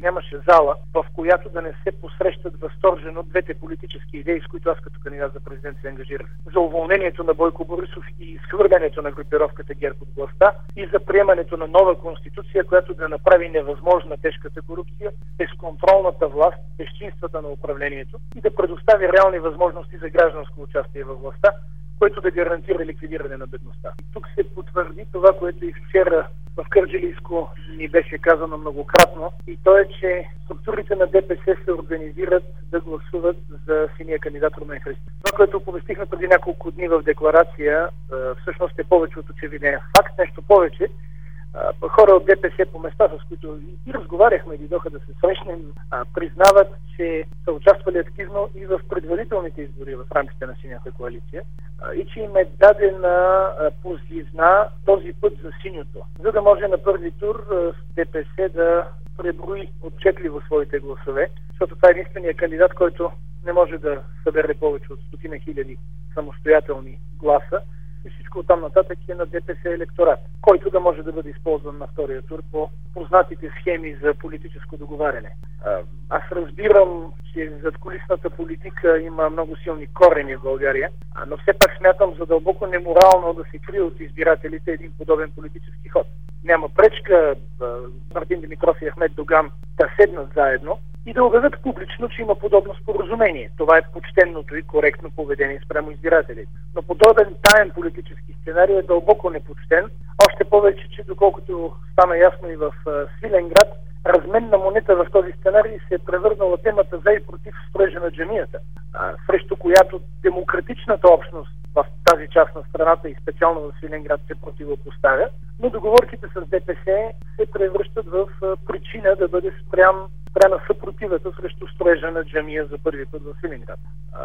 нямаше зала, в която да не се посрещат възторжено двете политически идеи, с които аз като кандидат за президент се ангажирах. За уволнението на Бойко Борисов и изхвърлянето на групировката ГЕРБ от властта и за приемането на нова конституция, която да направи невъзможна тежката корупция, безконтролната власт, безчинствата на управлението и да предостави реални възможности за гражданско участие във властта, което да гарантира ликвидиране на бедността. И тук се потвърди това, което и вчера в Кърджалийско ни беше казано многократно, и то е, че структурите на ДПС се организират да гласуват за синия кандидат Румен Христов. Това, което оповестихме преди няколко дни в декларация, всъщност е повече от очевиден факт. Нещо повече, хора от ДПС по места, с които и разговаряхме, дойдоха да се срещнем, признават, че са участвали активно и в предварителните избори в рамките на синята коалиция и че им е дадена позивна този път за синьото, за да може на първи тур ДПС да преброи отчетливо своите гласове, защото това е единствения кандидат, който не може да събере повече от 100 хиляди самостоятелни гласа и всичко оттам нататък е на ДПС електорат, който да може да бъде използван на втория тур по познатите схеми за политическо договаряне. Аз разбирам, че задкулисната политика има много силни корени в България, но все пак смятам за дълбоко неморално да се крие от избирателите един подобен политически ход. Няма пречка Мартин Димитров и Ахмед Доган да седнат заедно и да обявят публично, че има подобно споразумение. Това е почтенното и коректно поведение спрямо избирателите. Но подобен таен политически сценарий е дълбоко непочтен, още повече, че доколкото стана ясно и в Свиленград, разменна монета в този сценарий се е превърнала темата за и против строежа на джамията, срещу която демократичната общност в тази част на страната и специално в Свиленград се противопоставя, но договорките с ДПС се превръщат в причина да бъде спряна съпротивата срещу строежа на джамия за първи път в Свиленград.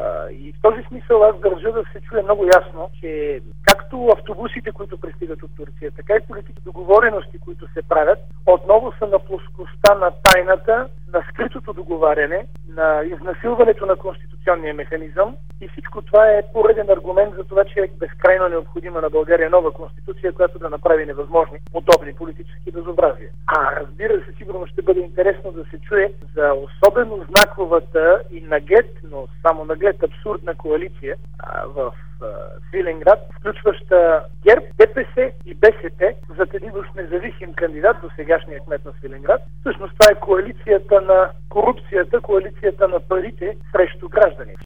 И в този смисъл аз държа да се чуе много ясно, че както автобусите, които пристигат от Турция, така и политики договорености, които се правят, отново са на плоскостта на тайната, на скритото договаряне, на изнасилването на конституционния механизъм, и всичко това е пореден аргумент за това, че е безкрайно необходима на България нова конституция, която да направи невъзможни подобни политически безобразия. Разбира се, сигурно ще бъде интересно да се чуе за особено знаковата и наглед, но само наглед абсурдна коалиция в Свиленград, включваща ГЕРБ, ДПС и БСП, зад един уж независим кандидат до сегашния кмет на Свиленград. Всъщност това е коалицията на корупцията, коалицията на парите срещу гражданите.